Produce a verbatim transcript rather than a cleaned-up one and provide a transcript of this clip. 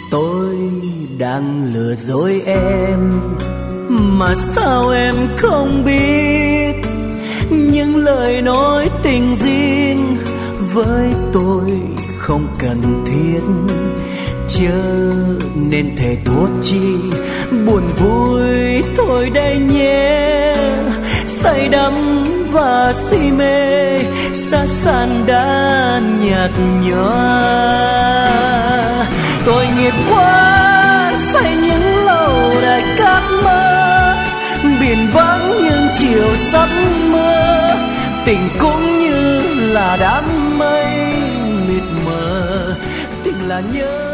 Tôi đang lừa dối em mà sao em không biết, những lời nói tình riêng với tôi không cần thiết, chớ nên thề thốt chi buồn vui thôi đây nhé. Say đắm và si mê xa xàn đã nhạt nhòa, tôi nghiệp quá say những lâu đài cát mơ, biển vắng nhưng chiều sắp mưa, tình cũng như là đám mây mịt mờ, tình là nhớ